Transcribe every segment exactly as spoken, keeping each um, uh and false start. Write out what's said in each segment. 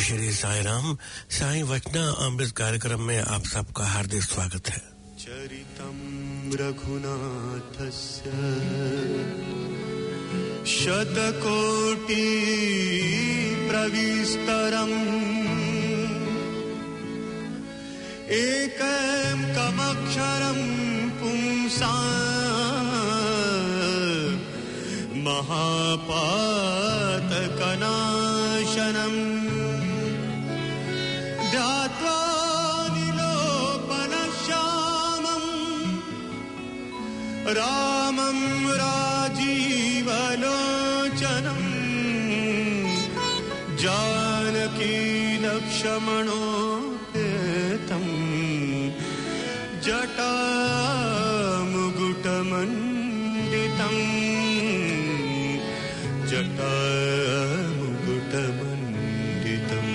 श्री साई राम। साई वचना अमृत कार्यक्रम में आप सबका हार्दिक स्वागत है। चरितं रघुनाथस्य शतकोटि प्रविस्तरम् एकं कमक्षरं पुंसां महापातकनाशनम् ध्यात्वा निलोपनश्यामम् रामं राजीवलोचनम् जानकी लक्ष्मणोपेतम् जटामुकुटमण्डितम् जटामुकुटमण्डितम्।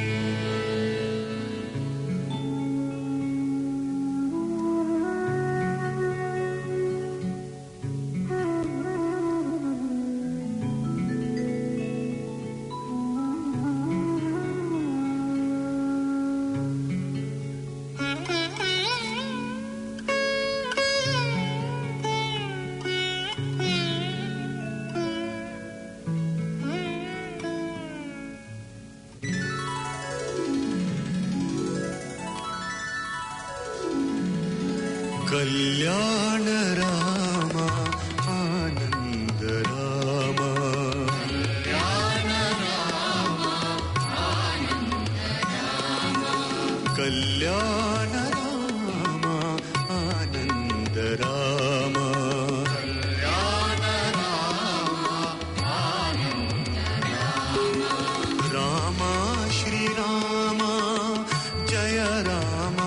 कल्याण राम आनंद राम कल्याण राम आनंद राम कल्याण राम आनंद राम कल्याण राम आनंद राम राम श्री राम जय राम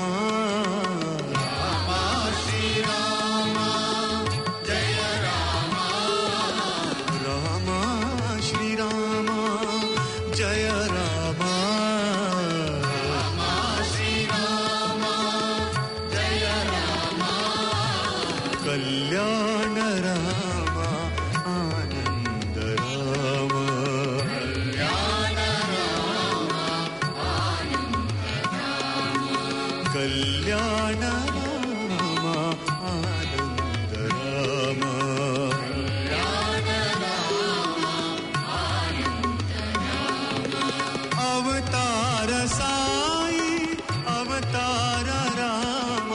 कल्याण राम आनंद राम कल्याण राम आनंद राम कल्याण राम आनंद राम कल्याण राम आनंद राम अवतार साई अवतार राम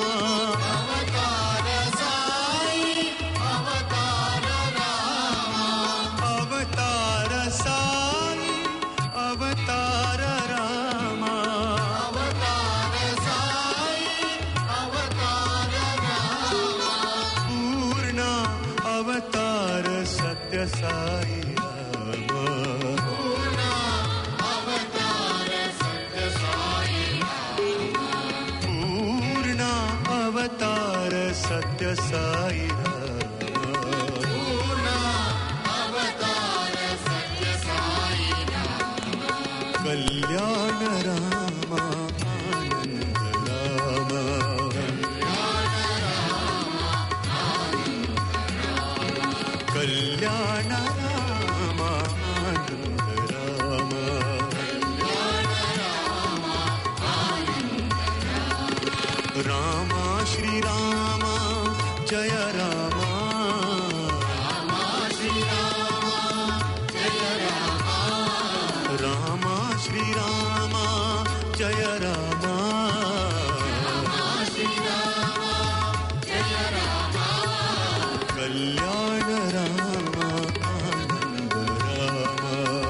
साई राम पूर्ण अवतार सत्य साई राम पूर्ण अवतार सत्य साई राम पूर्ण अवतार सत्य साई राम कल्याण राम आनंद राम कल्याण राम आनंद राम राम श्री राम जय राम राम श्री राम जय राम राम श्री राम जय राम राम श्री राम जय राम कल्याण राम आनंद राम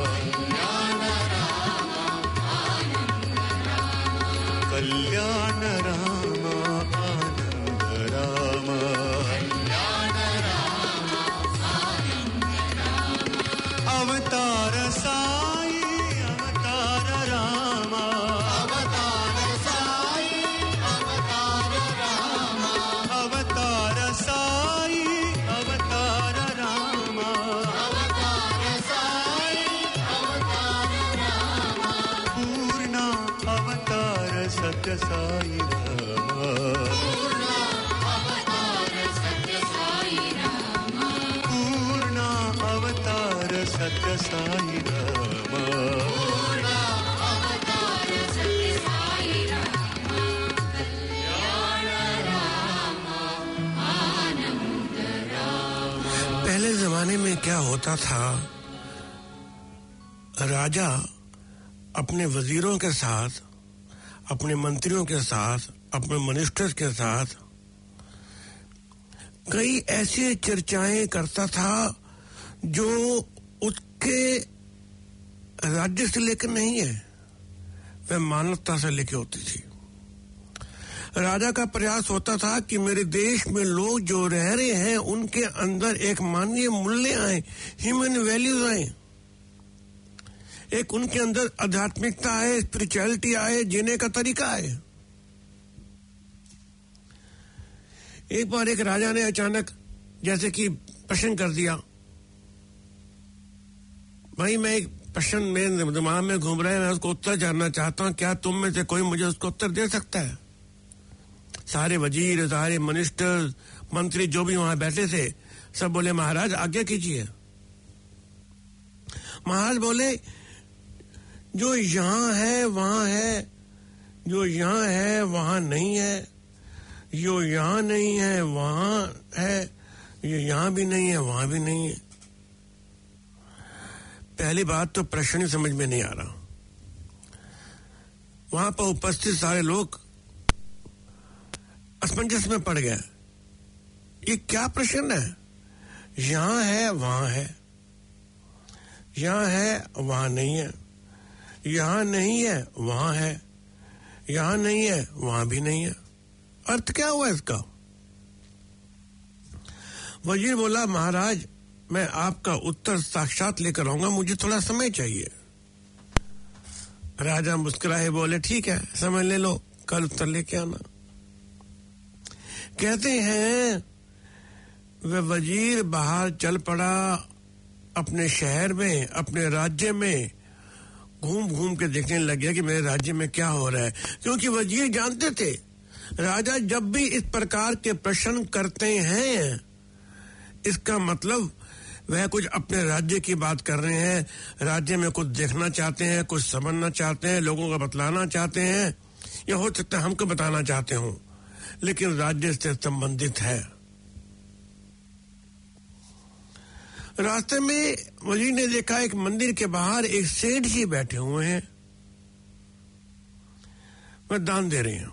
कल्याण राम आनंद राम अवतार साई अवतार राम अवतार साई अवतार राम अवतार साई अवतार राम अवतार साई अवतार राम पूर्ण अवतार सत्य साई राम पूर्ण अवतार सत्य साई राम पूर्ण अवतार सत्य साई राम पूर्ण अवतार जमाने में क्या होता था, राजा अपने वजीरों के साथ, अपने मंत्रियों के साथ, अपने मिनिस्टर्स के साथ कई ऐसी चर्चाएं करता था जो उसके राज्य से लेकर नहीं है, वह मानवता से लेकर होती थी। राजा का प्रयास होता था कि मेरे देश में लोग जो रह रहे हैं उनके अंदर एक मानवीय मूल्य आए, ह्यूमन वैल्यूज आए, एक उनके अंदर आध्यात्मिकता आए, स्पिरिचुअलिटी आए, जीने का तरीका आए। एक बार एक राजा ने अचानक जैसे कि प्रश्न कर दिया, भाई मैं एक प्रश्न मेरे दिमाग में घूम रहा है, मैं उसको उत्तर जानना चाहता हूं, क्या तुम में से कोई मुझे उसको उत्तर दे सकता है? सारे वजीर, सारे मिनिस्टर, मंत्री जो भी वहां बैठे थे सब बोले महाराज आज्ञा कीजिए। महाराज बोले जो यहां है वहां है, जो यहां है वहां नहीं है, जो यहां नहीं है वहां है, ये यहां भी नहीं है वहां भी नहीं है। पहली बात तो प्रश्न ही समझ में नहीं आ रहा। वहां पर उपस्थित सारे लोग असमंजस में पड़ गए, ये क्या प्रश्न है? यहां है वहां है, यहां है वहां नहीं है, यहां नहीं है वहां है, यहां नहीं है वहां भी नहीं है। अर्थ क्या हुआ इसका? वजीर बोला महाराज मैं आपका उत्तर साक्षात लेकर आऊंगा, मुझे थोड़ा समय चाहिए। राजा मुस्कुराए बोले ठीक है समय ले लो, कल उत्तर लेके आना। कहते हैं वह वजीर बाहर चल पड़ा, अपने शहर में, अपने राज्य में घूम घूम के देखने लग गया कि मेरे राज्य में क्या हो रहा है, क्योंकि वजीर जानते थे राजा जब भी इस प्रकार के प्रश्न करते हैं इसका मतलब वह कुछ अपने राज्य की बात कर रहे हैं, राज्य में कुछ देखना चाहते हैं, कुछ समझना चाहते हैं, लोगों को बतलाना चाहते हैं, या हो सकता है हमको बताना चाहते हो, लेकिन राज्य से संबंधित है। रास्ते में वजीर ने देखा एक मंदिर के बाहर एक सेठ जी बैठे हुए हैं, वह दान दे रहे हैं।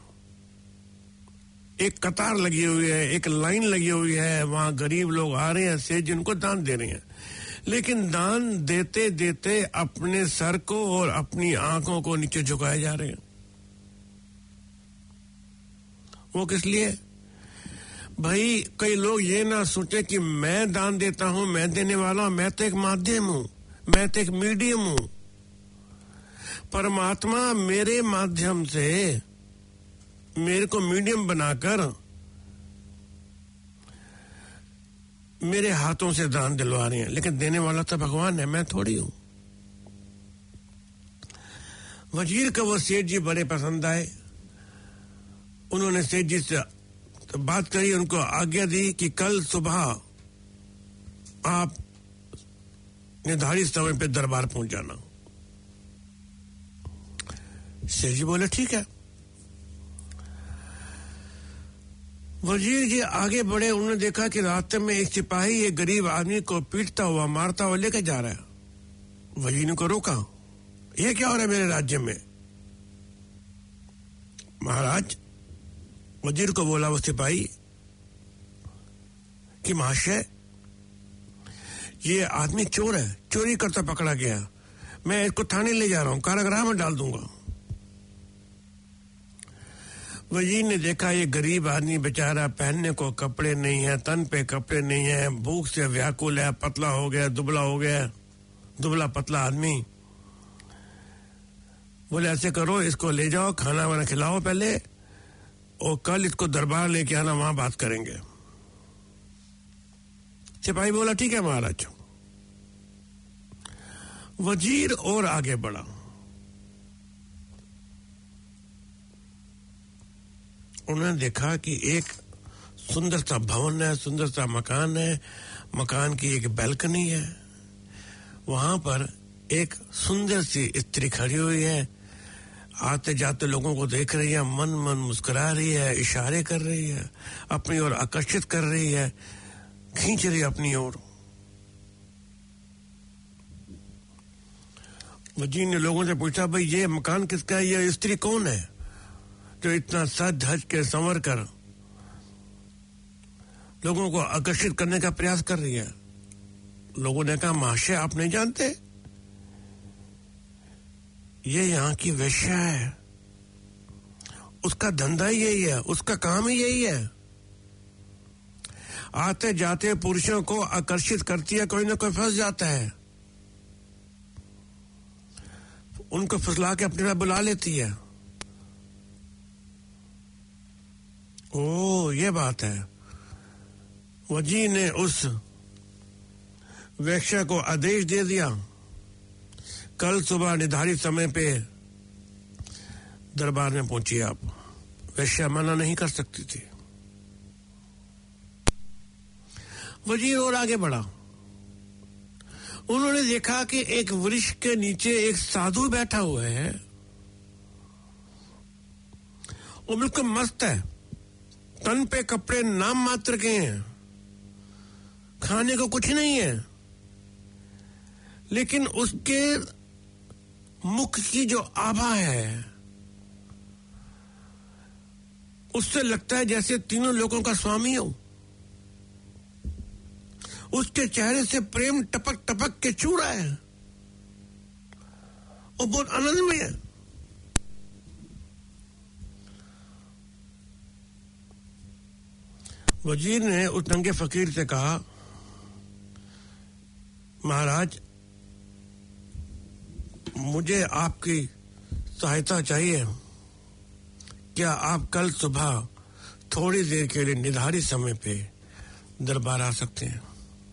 एक कतार लगी हुई है, एक लाइन लगी हुई है, वहां गरीब लोग आ रहे हैं, सेठ जिनको दान दे रहे हैं, लेकिन दान देते देते अपने सर को और अपनी आंखों को नीचे झुकाए जा रहे हैं। वो किस लिए? भाई कई लोग ये ना सोचे कि मैं दान देता हूं, मैं देने वाला हूं, मैं तो एक माध्यम हूं, मैं तो एक मीडियम हूं। परमात्मा मेरे माध्यम से, मेरे को मीडियम बनाकर मेरे हाथों से दान दिलवा रहे हैं, लेकिन देने वाला तो भगवान है, मैं थोड़ी हूं। वजीर को वो सेठ जी बड़े पसंद आए। उन्होंने सेठ जी से तो बात करी, उनको आज्ञा दी कि कल सुबह आप निर्धारित समय पे दरबार पहुंच जाना। सेठ जी बोले ठीक है। वजीर जी आगे बढ़े, उन्होंने देखा कि रास्ते में एक सिपाही एक गरीब आदमी को पीटता हुआ, मारता हुआ लेकर जा रहा है। वजीर ने को रोका, ये क्या हो रहा है मेरे राज्य में? महाराज वजीर को बोला वो सिपाही कि महाशय ये आदमी चोर है, चोरी करता पकड़ा गया, मैं इसको थाने ले जा रहा हूं, कारागृह में डाल दूंगा। वजीर ने देखा ये गरीब आदमी बेचारा, पहनने को कपड़े नहीं है, तन पे कपड़े नहीं है, भूख से व्याकुल है, पतला हो गया, दुबला हो गया, दुबला पतला आदमी। बोले ऐसे करो, इसको ले जाओ, खाना वाना खिलाओ पहले, और कल इसको दरबार लेके आना, वहां बात करेंगे। सिपाही बोला ठीक है महाराज। वजीर और आगे बढ़ा। उन्होंने देखा कि एक सुंदर सा भवन है, सुंदर सा मकान है, मकान की एक बैल्कनी है, वहां पर एक सुंदर सी स्त्री खड़ी हुई है, आते जाते लोगों को देख रही है, मन मन मुस्कुरा रही है, इशारे कर रही है, अपनी ओर आकर्षित कर रही है, खींच रही है अपनी ओर। वजीर ने लोगों से पूछा, भाई ये मकान किसका है, ये स्त्री कौन है जो इतना सज धज के संवर कर लोगों को आकर्षित करने का प्रयास कर रही है? लोगों ने कहा, महाशय आप नहीं जानते, ये यहाँ की वेश्या है, उसका धंधा ही यही है, उसका काम ही यही है, आते जाते पुरुषों को आकर्षित करती है, कोई ना कोई फंस जाता है, उनको फुसला के अपने साथ बुला लेती है। ओ ये बात है। वजीर ने उस वेश्या को आदेश दे दिया, कल सुबह निर्धारित समय पे दरबार में पहुंची आप। वेश्या मना नहीं कर सकती थी। वजीर और आगे बढ़ा। उन्होंने देखा कि एक वृक्ष के नीचे एक साधु बैठा हुआ है, वो बिल्कुल मस्त है, तन पे कपड़े नाम मात्र के हैं, खाने को कुछ नहीं है, लेकिन उसके मुख की जो आभा है उससे लगता है जैसे तीनों लोगों का स्वामी हो। उसके चेहरे से प्रेम टपक टपक के छू रहा है, वो बहुत आनंद में है। वजीर ने उस नंगे फकीर से कहा, महाराज मुझे आपकी सहायता चाहिए, क्या आप कल सुबह थोड़ी देर के लिए निर्धारित समय पे दरबार आ सकते हैं?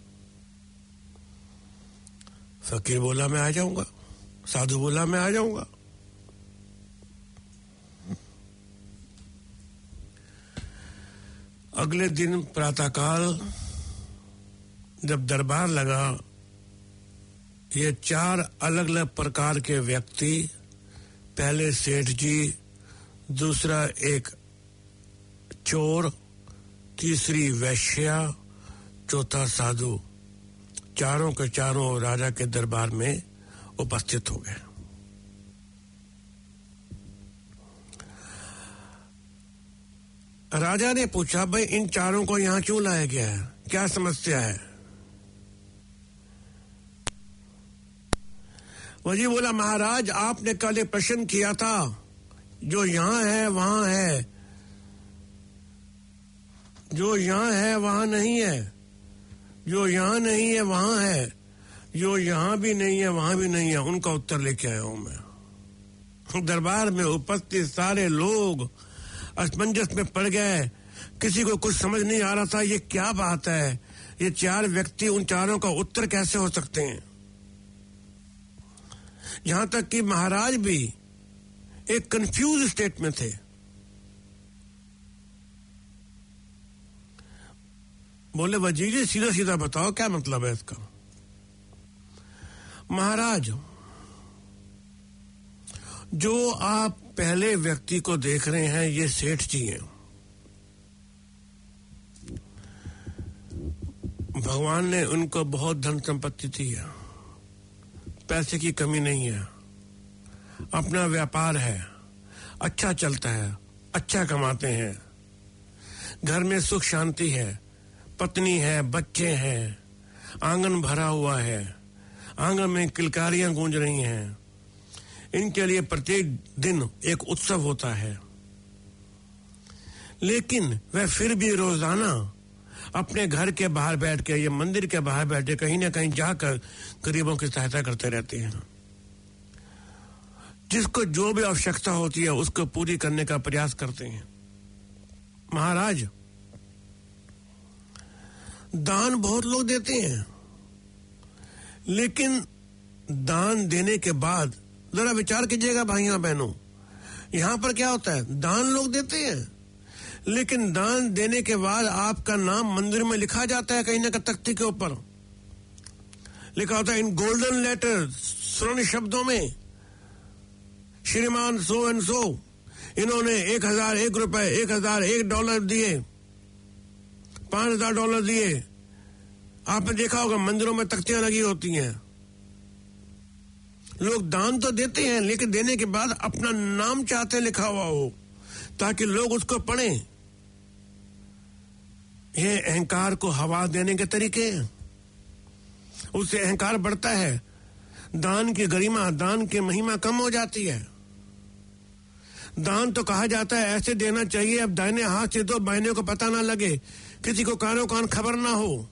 फकीर बोला, मैं आ जाऊंगा। साधु बोला, मैं आ जाऊंगा। अगले दिन प्रातःकाल जब दरबार लगा, ये चार अलग अलग प्रकार के व्यक्ति, पहले सेठ जी, दूसरा एक चोर, तीसरी वैश्या, चौथा साधु, चारों के चारों राजा के दरबार में उपस्थित हो गए। राजा ने पूछा, भाई इन चारों को यहां क्यों लाया गया है, क्या समस्या है? वजीर बोला, महाराज आपने कल एक प्रश्न किया था, जो यहां है वहां है, जो यहां है वहां नहीं है, जो यहां नहीं है वहां है, जो यहां भी नहीं है वहां भी नहीं है, उनका उत्तर लेके आया हूं मैं। दरबार में उपस्थित सारे लोग असमंजस में पड़ गए, किसी को कुछ समझ नहीं आ रहा था, ये क्या बात है, ये चार व्यक्ति उन चारों का उत्तर कैसे हो सकते हैं? यहां तक कि महाराज भी एक कंफ्यूज स्टेट में थे। बोले, वजीर जी सीधा सीधा बताओ क्या मतलब है इसका? महाराज, जो आप पहले व्यक्ति को देख रहे हैं, ये सेठ जी हैं। भगवान ने उनको बहुत धन संपत्ति दी है, पैसे की कमी नहीं है, अपना व्यापार है, अच्छा चलता है, अच्छा कमाते हैं, घर में सुख शांति है, पत्नी है, बच्चे हैं, आंगन भरा हुआ है, आंगन में किलकारियां गूंज रही हैं, इनके लिए प्रत्येक दिन एक उत्सव होता है। लेकिन वह फिर भी रोजाना अपने घर के बाहर बैठ के या मंदिर के बाहर बैठे कहीं ना कहीं जाकर गरीबों की सहायता करते रहते हैं। जिसको जो भी आवश्यकता होती है उसको पूरी करने का प्रयास करते हैं। महाराज, दान बहुत लोग देते हैं, लेकिन दान देने के बाद जरा विचार कीजिएगा भाइयों बहनों, यहां पर क्या होता है, दान लोग देते हैं, लेकिन दान देने के बाद आपका नाम मंदिर में लिखा जाता है, कहीं ना कहीं तख्ती के ऊपर लिखा होता है इन गोल्डन लेटर, स्वर्ण शब्दों में, श्रीमान सो एंड सो इन्होंने एक हजार एक रुपए, एक हजार एक डॉलर दिए, पांच हजार डॉलर दिए। आपने देखा होगा मंदिरों में तख्तियां लगी होती हैं, लोग दान तो देते हैं, लेकिन देने के बाद अपना नाम चाहते हैं लिखा हुआ हो, ताकि लोग उसको पढ़ें। ये अहंकार को हवा देने के तरीके हैं, उससे अहंकार बढ़ता है, दान की गरिमा, दान की महिमा कम हो जाती है। दान तो कहा जाता है ऐसे देना चाहिए अब दाहिने हाथ से दो, बाएं को पता ना लगे, किसी को कानो कान खबर ना हो।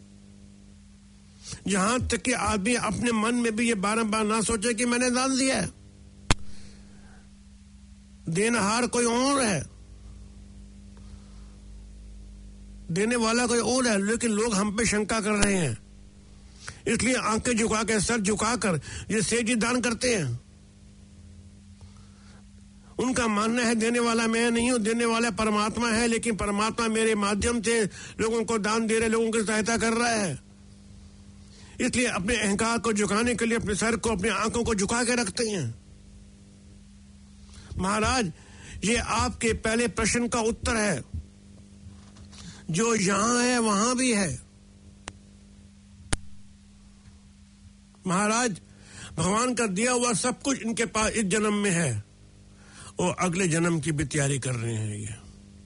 जहां तक कि आदमी अपने मन में भी ये बारंबार ना सोचे कि मैंने दान दिया है। देनहार कोई और है, देने वाला कोई और है, लेकिन लोग हम पे शंका कर रहे हैं, इसलिए आंखें झुका के, सर झुकाकर ये सेठ जी दान करते हैं। उनका मानना है देने वाला मैं नहीं हूं, देने वाला परमात्मा है, लेकिन परमात्मा मेरे माध्यम से लोगों को दान दे रहे, लोगों की सहायता कर रहा है। इसलिए अपने अहंकार को झुकाने के लिए अपने सर को, अपनी आंखों को झुका के रखते हैं। महाराज, ये आपके पहले प्रश्न का उत्तर है। जो यहां है वहां भी है। महाराज, भगवान का दिया हुआ सब कुछ इनके पास इस जन्म में है, और अगले जन्म की भी तैयारी कर रहे हैं। ये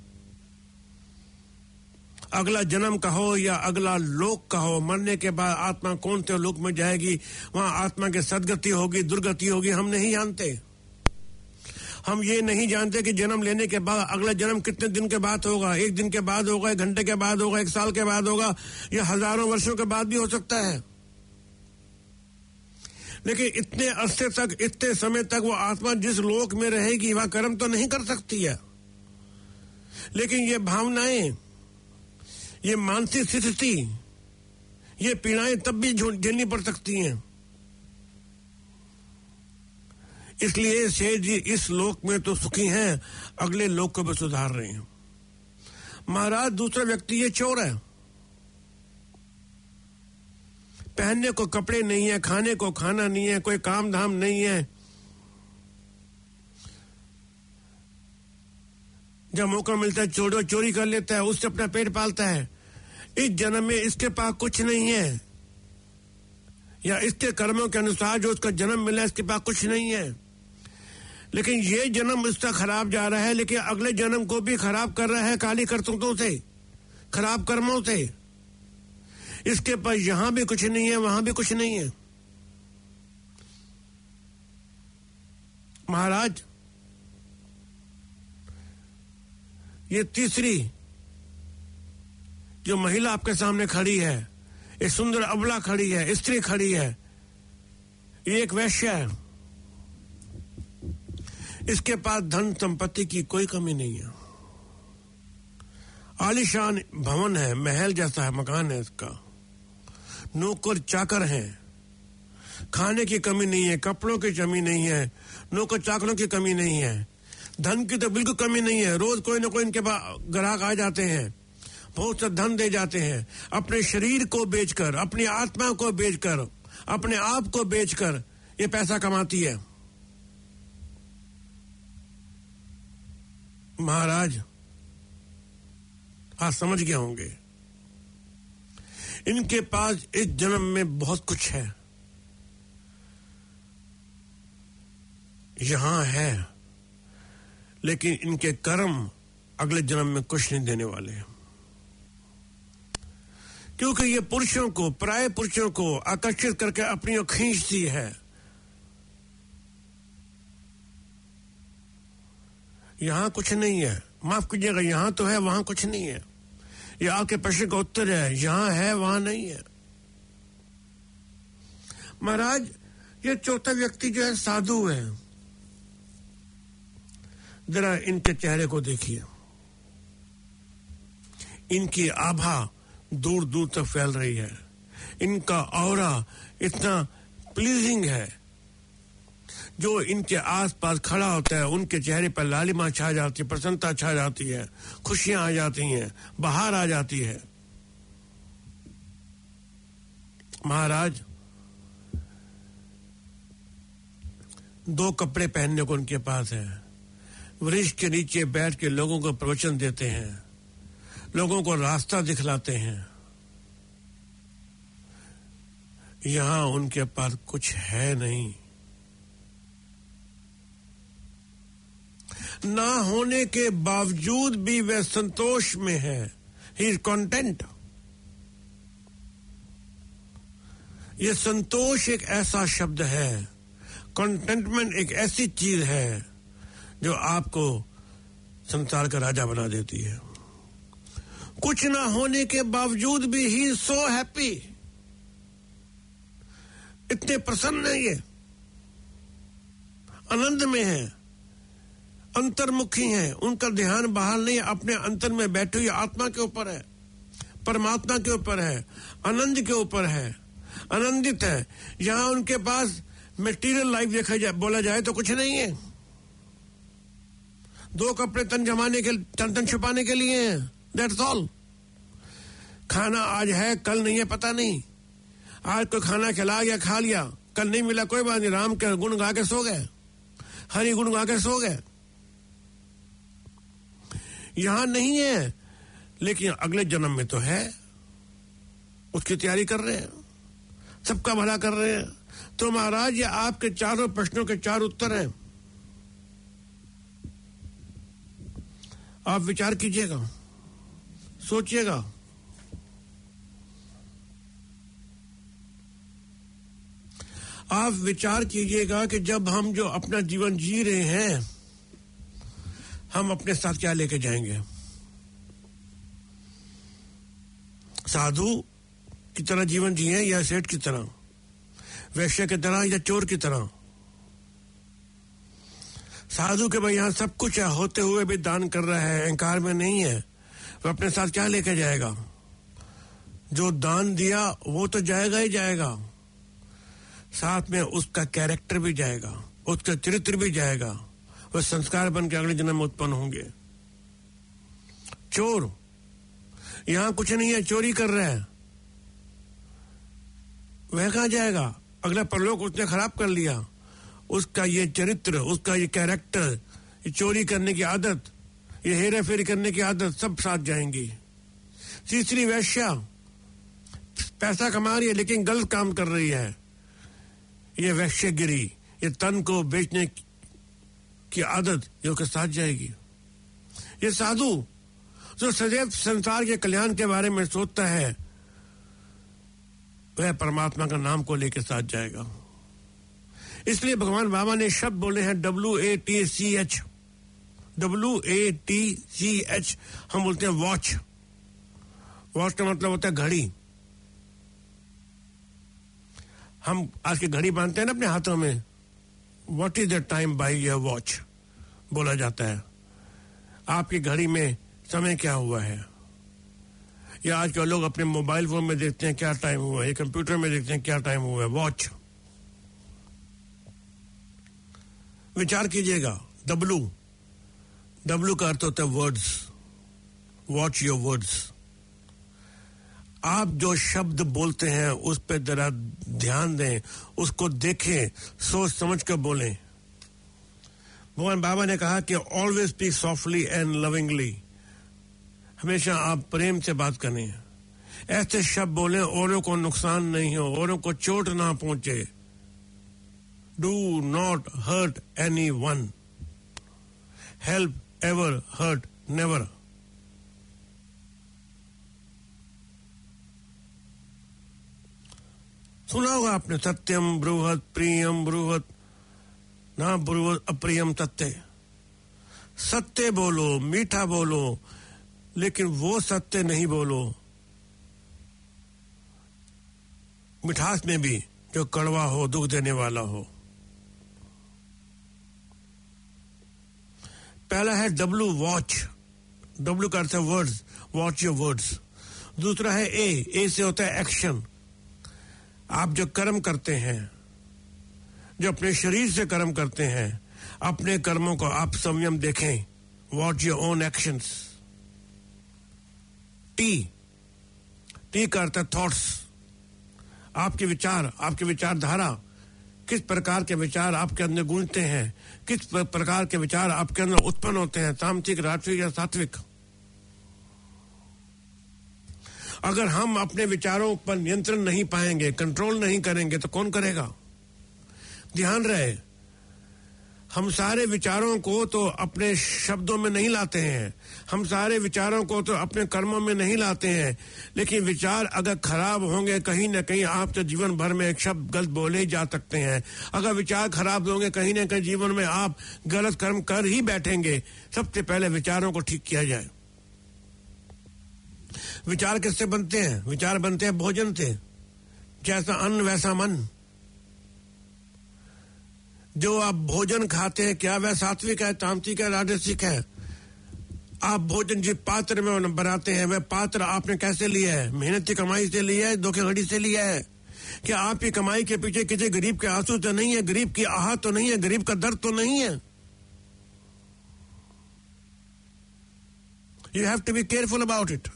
अगला जन्म का हो या अगला लोक का हो, मरने के बाद आत्मा कौन से लोक में जाएगी, वहां आत्मा की सदगति होगी, दुर्गति होगी, हम नहीं जानते। हम ये नहीं जानते कि जन्म लेने के बाद अगला जन्म कितने दिन के बाद होगा, एक दिन के बाद होगा, एक घंटे के बाद होगा, एक साल के बाद होगा, या हजारों वर्षों के बाद भी हो सकता है। लेकिन इतने अरसे तक, इतने समय तक वो आत्मा जिस लोक में रहेगी वह कर्म तो नहीं कर सकती है। लेकिन ये भावनाएं, ये मानसिक स्थिति, ये पीड़ाएं तब भी झेलनी पड़ सकती हैं। इसलिए सेठ जी इस लोक में तो सुखी हैं, अगले लोक को भी सुधार रहे हैं। महाराज, दूसरा व्यक्ति ये चोर है, पहनने को कपड़े नहीं है, खाने को खाना नहीं है, कोई काम धाम नहीं है। जब मौका मिलता है चोरी चोरी कर लेता है, उससे अपना पेट पालता है। इस जन्म में इसके पास कुछ नहीं है, या इसके कर्मों के अनुसार जो उसका जन्म मिला इसके पास कुछ नहीं है। लेकिन ये जन्म इसका खराब जा रहा है, लेकिन अगले जन्म को भी खराब कर रहा है काली करतूतों से, खराब कर्मों से। इसके पास यहां भी कुछ नहीं है, वहां भी कुछ नहीं है। महाराज, ये तीसरी जो महिला आपके सामने खड़ी है, ये सुंदर अबला खड़ी है, स्त्री खड़ी है, ये एक वैश्य है। इसके पास धन संपत्ति की कोई कमी नहीं है, आलीशान भवन है, महल जैसा है, मकान है इसका, नौकर चाकर हैं, खाने की कमी नहीं है, कपड़ों की कमी नहीं है, नौकर चाकरों की कमी नहीं है, धन की तो बिल्कुल कमी नहीं है। रोज कोई ना कोई इनके पास ग्राहक आ जाते हैं, बहुत सा धन दे जाते हैं। अपने शरीर को बेचकर, अपनी आत्मा को बेचकर, अपने आप को बेचकर ये पैसा कमाती है। महाराज, आप समझ गए होंगे, इनके पास इस जन्म में बहुत कुछ है, यहां है, लेकिन इनके कर्म अगले जन्म में कुछ नहीं देने वाले हैं। क्योंकि ये पुरुषों को, पराये पुरुषों को आकर्षित करके अपनी ओर खींचती है। यहां कुछ नहीं है, माफ कीजिएगा, यहां तो है, वहां कुछ नहीं है। ये आपके प्रश्न का उत्तर है, यहां है वहां नहीं है। महाराज, ये चौथा व्यक्ति जो है साधु है। जरा इनके चेहरे को देखिए, इनकी आभा दूर दूर तक फैल रही है, इनका ऑरा इतना प्लीजिंग है। जो इनके आसपास खड़ा होता है उनके चेहरे पर लालिमा छा जाती है, प्रसन्नता छा जाती है, खुशियां आ जाती हैं, बाहर आ जाती है। महाराज, दो कपड़े पहनने को उनके पास है, वृक्ष के नीचे बैठ के लोगों को प्रवचन देते हैं, लोगों को रास्ता दिखलाते हैं। यहां उनके पास कुछ है नहीं, ना होने के बावजूद भी वह संतोष में है. He is content. ये संतोष एक ऐसा शब्द है, कंटेंटमेंट एक ऐसी चीज है जो आपको संसार का राजा बना देती है. कुछ ना होने के बावजूद भी ही सो हैप्पी. इतने प्रसन्न है, ये आनंद में है, अंतर्मुखी है. उनका ध्यान बाहर नहीं, अपने अंतर में बैठे हुई आत्मा के ऊपर है, परमात्मा के ऊपर है, आनंद के ऊपर है, आनंदित है. यहां उनके पास मटेरियल लाइफ देखा जाए, बोला जाए तो कुछ नहीं है. दो कपड़े तन जमाने के तन तन छुपाने के लिए हैं, दैट्स ऑल. खाना आज है, कल नहीं है, पता नहीं. आज कोई खाना खिला गया, खा लिया, कल नहीं मिला, कोई बात नहीं. राम के गुण गा के सो गए, हरि गुण गा के सो गए. यहां नहीं है, लेकिन अगले जन्म में तो है. उसकी तैयारी कर रहे हैं, सबका भला कर रहे हैं. तो महाराज ये आपके चारों प्रश्नों के चार उत्तर हैं. आप विचार कीजिएगा, सोचिएगा. आप विचार कीजिएगा कि जब हम जो अपना जीवन जी रहे हैं, हम अपने साथ क्या लेके जाएंगे. साधु की तरह जीवन जिए या सेठ की तरह, वैश्य की तरह या चोर की तरह. साधु के भाई यहां सब कुछ है, होते हुए भी दान कर रहा है, अहंकार में नहीं है. वो अपने साथ क्या लेके जाएगा. जो दान दिया वो तो जाएगा ही जाएगा, साथ में उसका कैरेक्टर भी जाएगा, उसका चरित्र भी जाएगा. वह संस्कार बन के अगले जन्म में उत्पन्न होंगे. चोर यहां कुछ नहीं है, चोरी कर रहा है, वह कहां जाएगा. अगला परलोक उसने खराब कर लिया. उसका ये चरित्र, उसका ये कैरेक्टर, ये चोरी करने की आदत, ये हेरा फेरी करने की आदत, सब साथ जाएंगी. तीसरी वैश्या पैसा कमा रही है लेकिन गलत काम कर रही है, ये वैश्यगिरी, ये तन को बेचने की आदत, ये उसके साथ जाएगी. ये साधु जो सदैव संसार के कल्याण के बारे में सोचता है, वह परमात्मा का नाम को लेकर साथ जाएगा. इसलिए भगवान बाबा ने शब्द बोले हैं W A T C H. W A T C H हम बोलते हैं वॉच. वॉच का मतलब होता है घड़ी. हम आज की घड़ी बांधते हैं ना अपने हाथों में. What is the time by your watch बोला जाता है. आपकी घड़ी में समय क्या हुआ है. या आजकल लोग अपने मोबाइल फोन में देखते हैं क्या टाइम हुआ है, कंप्यूटर में देखते हैं क्या टाइम हुआ है. वॉच. विचार कीजिएगा. डब्लू डब्लू का अर्थ होता है वर्ड्स. Watch your words. आप जो शब्द बोलते हैं उस पर जरा ध्यान दें, उसको देखें, सोच समझ कर बोलें. भगवान बाबा ने कहा कि always speak softly and lovingly. हमेशा आप प्रेम से बात करें, ऐसे शब्द बोलें औरों को नुकसान नहीं हो, औरों को चोट ना पहुंचे. Do not hurt anyone. Help ever, hurt never. सुना होगा आपने, सत्यम ब्रूहत प्रियम ब्रूहत ना ब्रूहत अप्रियम तत्ते. सत्य बोलो, मीठा बोलो, लेकिन वो सत्य नहीं बोलो मिठास में भी जो कड़वा हो, दुख देने वाला हो. पहला है डब्लू वॉच. डब्लू का अर्थ है वर्ड्स, वॉच योर वर्ड्स. दूसरा है ए. ए से होता है एक्शन. आप जो कर्म करते हैं, जो अपने शरीर से कर्म करते हैं, अपने कर्मों को आप संयम देखें. Watch your own actions. T. T का अर्थ है थॉट्स. आपके विचार, आपके विचारधारा, किस प्रकार के विचार आपके अंदर गूंजते हैं, किस प्रकार के विचार आपके अंदर उत्पन्न होते हैं, तामसिक, राजसिक या सात्विक. अगर हम अपने विचारों पर नियंत्रण नहीं पाएंगे, कंट्रोल नहीं करेंगे, तो कौन करेगा. ध्यान रहे, हम सारे विचारों को तो अपने शब्दों में नहीं लाते हैं, हम सारे विचारों को तो अपने कर्मों में नहीं लाते हैं, लेकिन विचार अगर खराब होंगे कहीं ना कहीं आप तो जीवन भर में एक शब्द गलत बोले ही जा सकते हैं। अगर विचार खराब होंगे कहीं ना कहीं जीवन में आप गलत कर्म कर ही बैठेंगे। सबसे पहले विचारों को ठीक किया जाए। विचार किससे बनते हैं? विचार बनते हैं भोजन से। जैसा अन्न वैसा मन। जो आप भोजन खाते हैं क्या वह सात्विक है, तामसिक है, राजसिक है? आप भोजन जिस पात्र में बनाते हैं वह पात्र आपने कैसे लिया है? मेहनत की कमाई से लिया है, धोखेधड़ी से लिया है? क्या आपकी कमाई के पीछे किसी गरीब के आंसू तो नहीं है, गरीब की आहट तो नहीं है, गरीब का दर्द तो नहीं है? You have to be careful about it.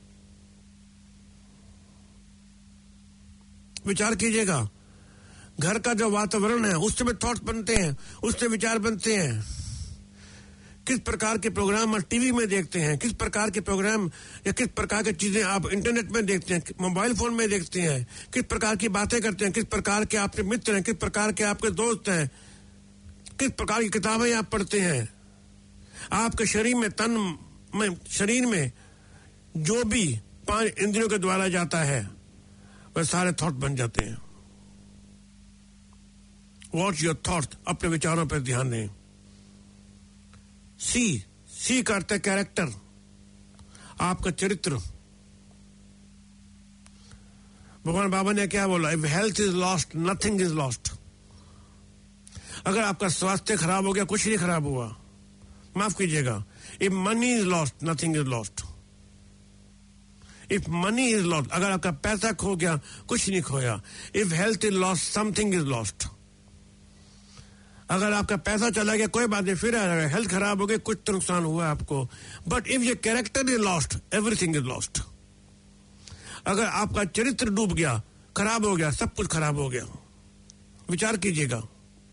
विचार कीजिएगा। घर का जो वातावरण है उससे में थॉट्स बनते हैं, उससे विचार बनते हैं। किस प्रकार के प्रोग्राम आप टीवी में देखते हैं, किस प्रकार के प्रोग्राम या किस प्रकार की चीजें आप इंटरनेट में देखते हैं, मोबाइल फोन में देखते हैं, किस प्रकार की बातें करते हैं, किस प्रकार के आपके मित्र हैं, किस प्रकार के आपके दोस्त हैं, किस प्रकार की किताबें आप पढ़ते हैं। आपके शरीर में तन में शरीर में जो भी पांच इंद्रियों के द्वारा जाता है वह सारे थॉट बन जाते हैं। वॉच योर थॉट, अपने विचारों पर ध्यान दें। सी सी का अर्थ है कैरेक्टर, आपका चरित्र। भगवान बाबा ने क्या बोला? If health is lost nothing is lost. अगर आपका स्वास्थ्य खराब हो गया कुछ नहीं खराब हुआ। माफ कीजिएगा, if money is lost nothing is lost. If money is lost, अगर आपका पैसा खो गया कुछ नहीं खोया। If health is lost something is lost. अगर आपका पैसा चला गया कोई बात नहीं, फिर आ जाएगा। हेल्थ खराब हो गई कुछ तो नुकसान हुआ आपको, but if your character is lost everything is lost. अगर आपका चरित्र डूब गया, खराब हो गया, सब कुछ खराब हो गया। विचार कीजिएगा।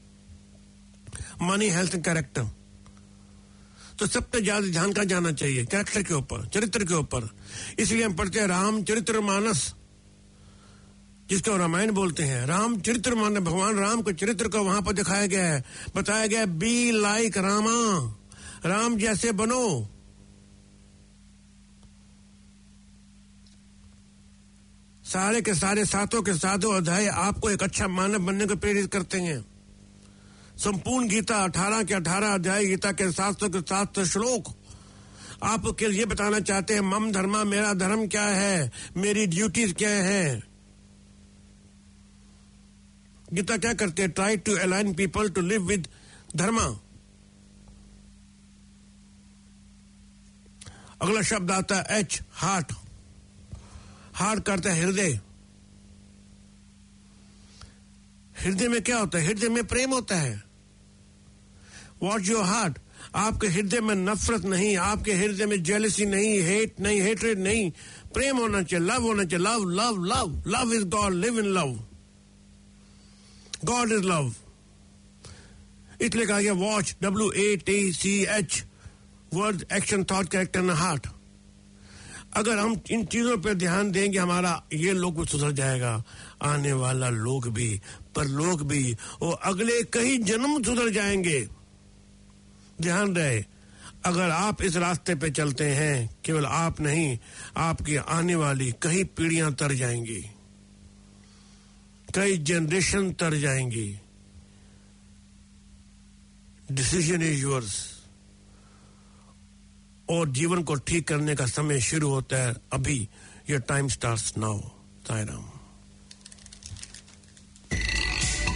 मनी, हेल्थ एंड कैरेक्टर, तो सबसे ज्यादा ध्यान का जाना चाहिए कैरेक्टर के ऊपर, चरित्र के ऊपर। इसलिए हम पढ़ते हैं रामचरित्र मानस, जिसको रामायण बोलते हैं। रामचरित्र मानस, भगवान राम के चरित्र को वहां पर दिखाया गया है, बताया गया है बी लाइक रामा, राम जैसे बनो। सारे के सारे सातों के सातों अध्याय आपको एक अच्छा मानव बनने को प्रेरित करते हैं। संपूर्ण गीता अठारह के अठारह अध्याय, गीता के सात सौ के सात सौ श्लोक आपको के लिए बताना चाहते हैं मम धर्मा, मेरा धर्म क्या है, मेरी ड्यूटीज क्या है। गीता क्या करते हैं? Try to align people to live with dharma. अगला शब्द आता है एच, हार्ट। हार्ट करता है हृदय। हृदय में क्या होता है? हृदय में प्रेम होता है। वॉट योर हार्ट, आपके हृदय में नफरत नहीं, आपके हृदय में जेलसी नहीं, हेट नहीं, हेट्रेड नहीं, प्रेम होना चाहिए, लव होना चाहिए। Love love love love is God, live in love. God is love. इसलिए कहा गया watch, W A T C H, word, action, thought, character and heart. अगर हम इन चीजों पर ध्यान देंगे हमारा ये लोग भी सुधर जाएगा, आने वाला लोग भी, पर लोग भी, और अगले कई जन्म सुधर जाएंगे। ध्यान रहे, अगर आप इस रास्ते पे चलते हैं, केवल आप नहीं, आपकी आने वाली कई पीढ़ियां तर जाएंगी, कई जनरेशन तर जाएंगी। Decision is yours. और जीवन को ठीक करने का समय शुरू होता है अभी। Your time starts now. Sai Ram.